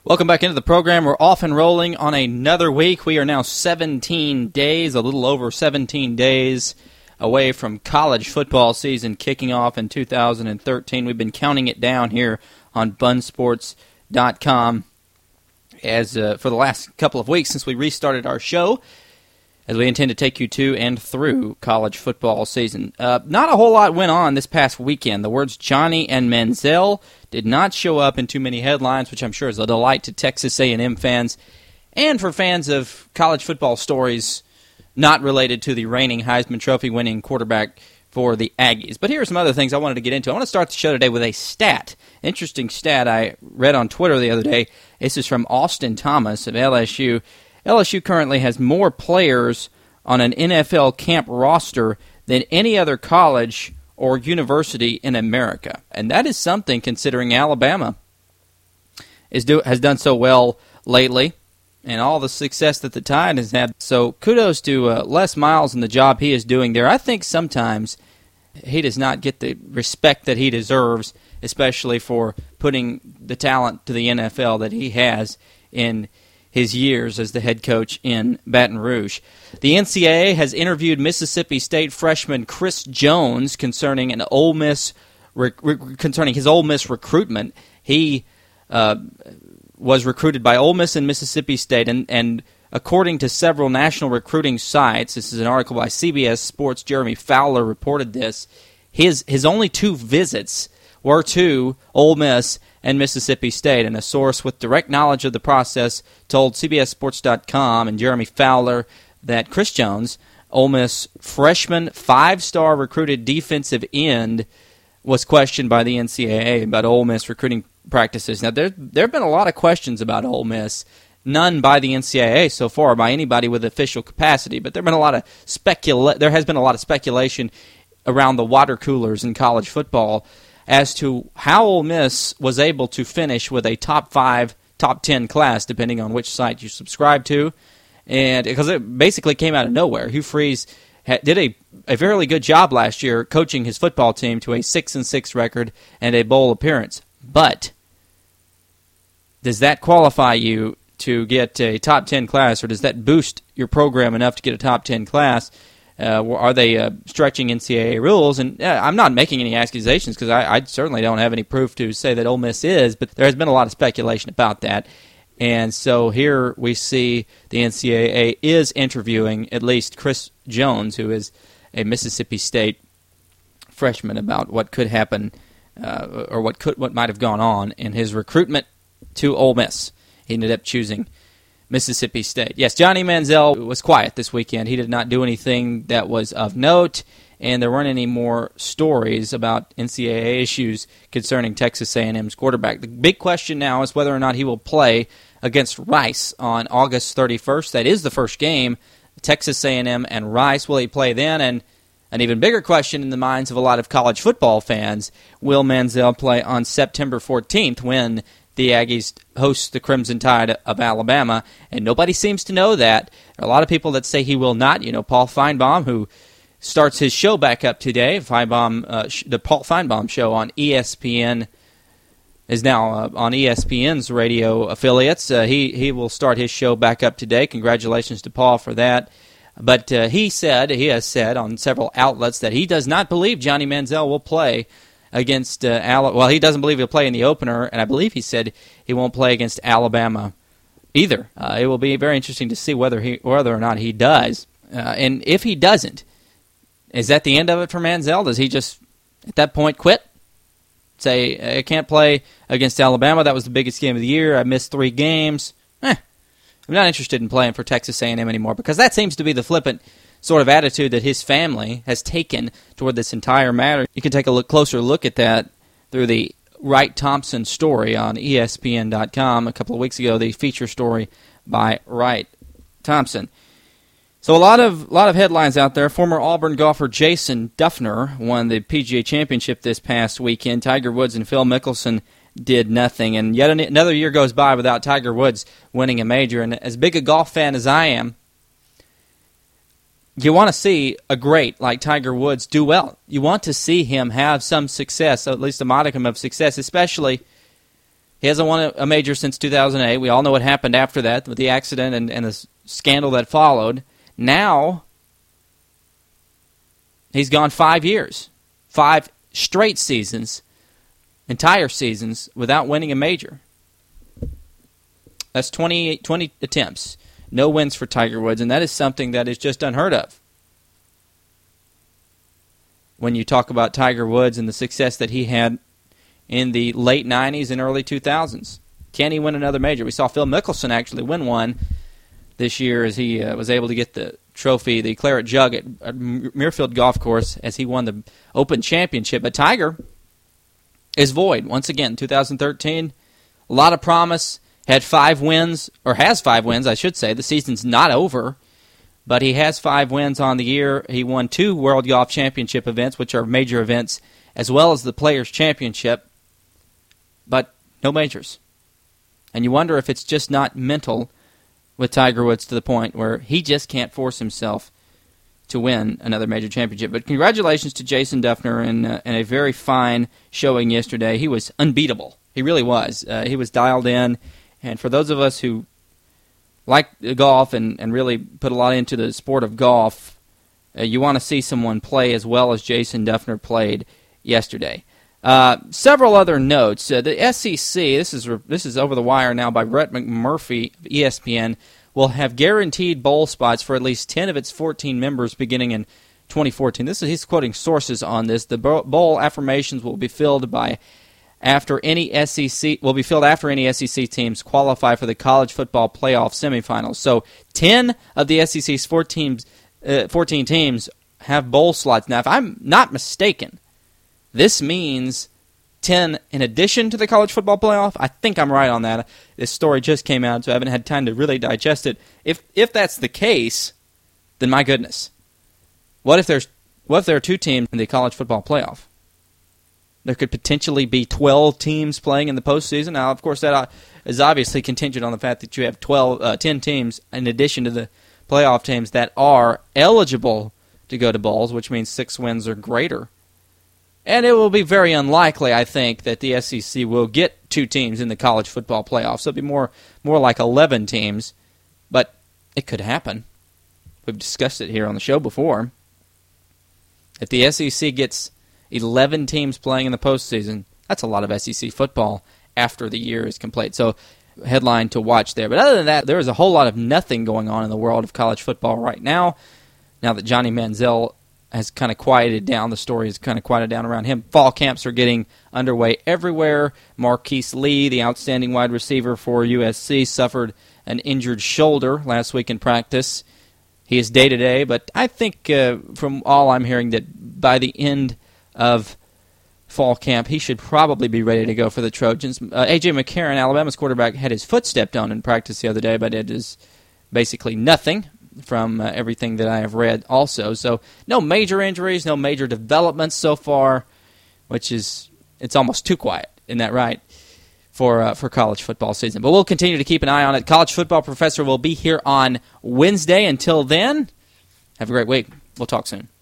Welcome back into the program. We're off and rolling on another week. We are now 17 days, a little over 17 days away from college football season kicking off in 2013. We've been counting it down here on bunsports.com as for the last couple of weeks since we restarted our show, as we intend to take you to and through college football season. Not a whole lot went on this past weekend. The words Johnny and Manziel did not show up in too many headlines, which I'm sure is a delight to Texas A&M fans and for fans of college football stories not related to the reigning Heisman Trophy winning quarterback for the Aggies. But here are some other things I wanted to get into. I want to start the show today with a stat. Interesting stat I read on Twitter the other day. This is from Austin Thomas of LSU. LSU currently has more players on an NFL camp roster than any other college or university in America. And that is something considering Alabama has done so well lately and all the success that the Tide has had. So kudos to Les Miles and the job he is doing there. I think sometimes he does not get the respect that he deserves, especially for putting the talent to the NFL that he has in his years as the head coach in Baton Rouge. The NCAA has interviewed Mississippi State freshman Chris Jones concerning his Ole Miss recruitment. He was recruited by Ole Miss and Mississippi State, and according to several national recruiting sites, this is an article by CBS Sports, Jeremy Fowler reported this, his only two visits were to Ole Miss and Mississippi State, and a source with direct knowledge of the process told CBSSports.com and Jeremy Fowler that Chris Jones, Ole Miss freshman 5-star recruited defensive end, was questioned by the NCAA about Ole Miss recruiting practices. Now, there have been a lot of questions about Ole Miss, none by the NCAA so far, by anybody with official capacity, but there has been a lot of speculation around the water coolers in college football as to how Ole Miss was able to finish with a top 5, top 10 class, depending on which site you subscribe to, and because it basically came out of nowhere. Hugh Freeze did a fairly good job last year coaching his football team to a 6-6 record and a bowl appearance. But does that qualify you to get a top 10 class, or does that boost your program enough to get a top 10 class? Are they stretching NCAA rules? And I'm not making any accusations because I certainly don't have any proof to say that Ole Miss is, but there has been a lot of speculation about that. And so here we see the NCAA is interviewing at least Chris Jones, who is a Mississippi State freshman, about what could happen or what might have gone on in his recruitment to Ole Miss. He ended up choosing Mississippi State. Yes, Johnny Manziel was quiet this weekend. He did not do anything that was of note, and there weren't any more stories about NCAA issues concerning Texas A&M's quarterback. The big question now is whether or not he will play against Rice on August 31st. That is the first game, Texas A&M and Rice. Will he play then? And an even bigger question in the minds of a lot of college football fans, will Manziel play on September 14th when the Aggies host the Crimson Tide of Alabama? And nobody seems to know that. There are a lot of people that say he will not. You know, Paul Feinbaum, who starts his show back up today. The Paul Feinbaum Show on ESPN is now on ESPN's radio affiliates. He will start his show back up today. Congratulations to Paul for that. But he has said on several outlets that he does not believe Johnny Manziel will play against Alabama. He doesn't believe he'll play in the opener, and I believe he said he won't play against Alabama either. It will be very interesting to see whether or not he does. And if he doesn't, is that the end of it for Manziel? Does he just, at that point, quit? Say, I can't play against Alabama. That was the biggest game of the year. I missed 3 games. I'm not interested in playing for Texas A&M anymore, because that seems to be the flippant sort of attitude that his family has taken toward this entire matter. You can take a closer look at that through the Wright Thompson story on ESPN.com a couple of weeks ago, the feature story by Wright Thompson. So a lot of headlines out there. Former Auburn golfer Jason Duffner won the PGA Championship this past weekend. Tiger Woods and Phil Mickelson did nothing. And yet another year goes by without Tiger Woods winning a major. And as big a golf fan as I am, you want to see a great like Tiger Woods do well. You want to see him have some success, at least a modicum of success, especially He hasn't won a major since 2008. We all know what happened after that with the accident and the scandal that followed. Now, he's gone 5 years, 5 straight seasons, entire seasons, without winning a major. That's 20 attempts. No wins for Tiger Woods, and that is something that is just unheard of. When you talk about Tiger Woods and the success that he had in the late 90s and early 2000s. Can he win another major? We saw Phil Mickelson actually win one this year as he was able to get the trophy, the Claret Jug at Muirfield Golf Course as he won the Open Championship. But Tiger is void. Once again, 2013, a lot of promise, had 5 wins, or has 5 wins, I should say. The season's not over, but he has 5 wins on the year. He won 2 World Golf Championship events, which are major events, as well as the Players' Championship, but no majors. And you wonder if it's just not mental with Tiger Woods to the point where he just can't force himself to win another major championship. But congratulations to Jason Dufner in a very fine showing yesterday. He was unbeatable. He really was. He was dialed in. And for those of us who like golf and really put a lot into the sport of golf, you want to see someone play as well as Jason Dufner played yesterday. Several other notes. The SEC, this is over the wire now by Brett McMurphy of ESPN, will have guaranteed bowl spots for at least 10 of its 14 members beginning in 2014. He's quoting sources on this. The bowl affirmations will be filled after any SEC teams qualify for the college football playoff semifinals. So 10 of the SEC's 14 teams have bowl slots. Now, if I'm not mistaken, this means 10 in addition to the college football playoff. I think I'm right on that. This story just came out, so I haven't had time to really digest it. If that's the case, then my goodness. What if there are 2 teams in the college football playoff? There could potentially be 12 teams playing in the postseason. Now, of course, that is obviously contingent on the fact that you have 10 teams in addition to the playoff teams that are eligible to go to bowls, which means 6 wins or greater. And it will be very unlikely, I think, that the SEC will get 2 teams in the college football playoffs. So it'll be more like 11 teams, but it could happen. We've discussed it here on the show before. If the SEC gets 11 teams playing in the postseason, that's a lot of SEC football after the year is complete. So headline to watch there. But other than that, there is a whole lot of nothing going on in the world of college football right now. Now that Johnny Manziel has kind of quieted down, the story has kind of quieted down around him. Fall camps are getting underway everywhere. Marquise Lee, the outstanding wide receiver for USC, suffered an injured shoulder last week in practice. He is day-to-day, but I think from all I'm hearing that by the end of fall camp, he should probably be ready to go for the Trojans. A.J. McCarron, Alabama's quarterback, had his foot stepped on in practice the other day, but it is basically nothing from everything that I have read also. So no major injuries, no major developments so far, which is, it's almost too quiet, isn't that right, for college football season. But we'll continue to keep an eye on it. College Football Professor will be here on Wednesday. Until then, have a great week. We'll talk soon.